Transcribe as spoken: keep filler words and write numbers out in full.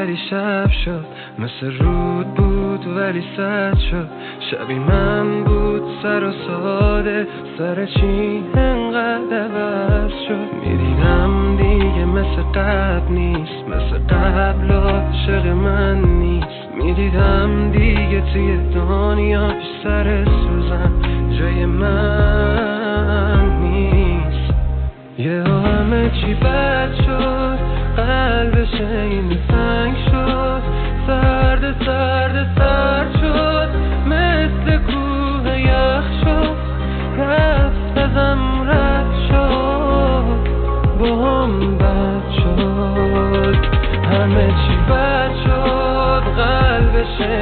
ولی شب شد، مثل رود بود ولی سد شد. شبی من بود سر و ساده، سر چی انقدر عوض شد. میدیدم دیگه مثل قبل نیست، مثل قبل عاشق من نیست. میدیدم دیگه توی دنیا پیش سر سوزن جای من نیست. یه همه چی بد شد، قلبش این تنگ شد، سرد سرد سرد شد، مثل کوه یخ شد. رفت ازم رد شد، با هم بد شد، همه چی بد شد، قلبش